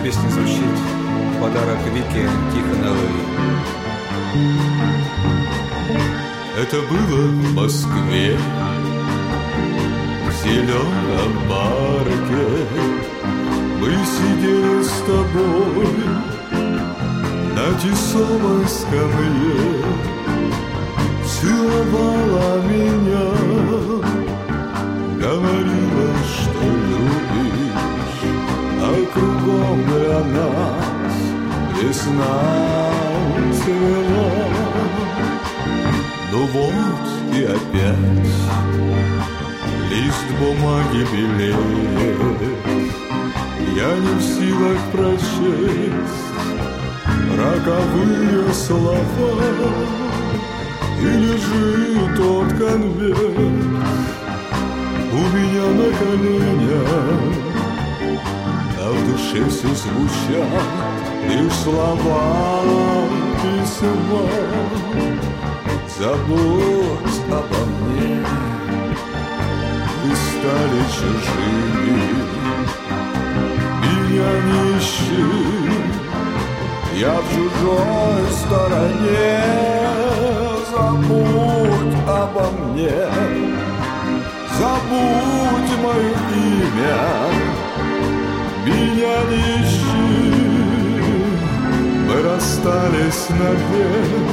песня звучит в подарок Вике Тихоновой. Это было в Москве, в зеленом парке. Мы сидели с тобой на тесовой скамье. Целовала меня, говорила, что любишь, а кругом для нас весна цвела. Ну вот и опять лист бумаги белеет. Я не в силах прочесть роковые слова. И лежит тот конверт у меня на коленях, а в душе все звучат лишь слова письма. Забудь обо мне, вы стали чужими, меня не ищи, я в чужой стороне. Забудь обо мне, забудь мое имя, меня не ищи, мы расстались навек.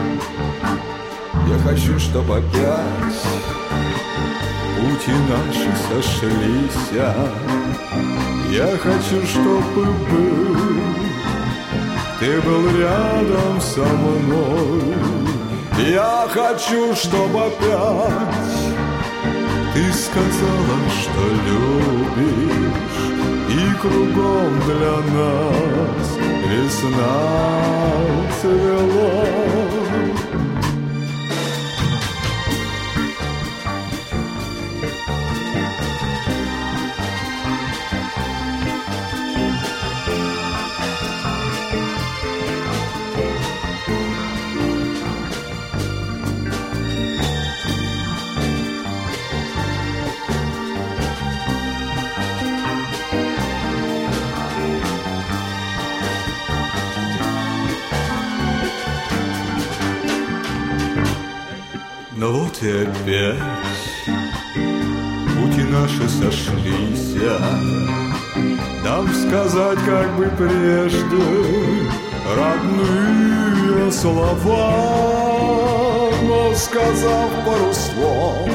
Я хочу, чтобы опять пути наши сошлись. Я хочу, чтобы ты был рядом со мной. Я хочу, чтобы опять ты сказала, что любишь, и кругом для нас весна цвела. Но вот и опять пути наши сошлись. Нам сказать, как бы прежде, родные слова. Но сказав пару слов,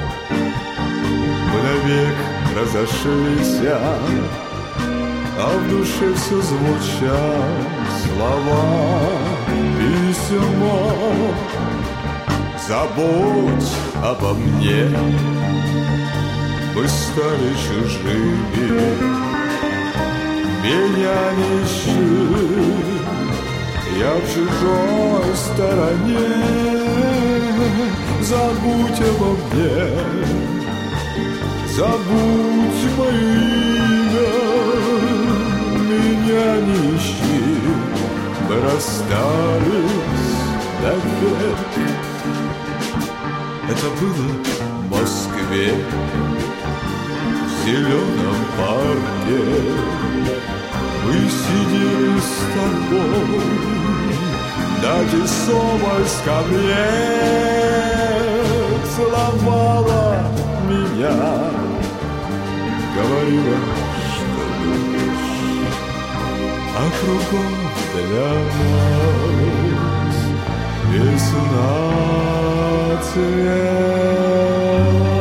мы навек разошлись. А в душе все звучат слова письма. Забудь обо мне, мы стали чужими, меня не ищи, я в чужой стороне. Забудь обо мне, забудь мое имя, меня не ищи, мы расстались навек. Это было в Москве, в зеленом парке. Мы сидели с тобой на тесовой скамье. Целовала меня, говорила, что любишь, а кругом для нас весна цвела.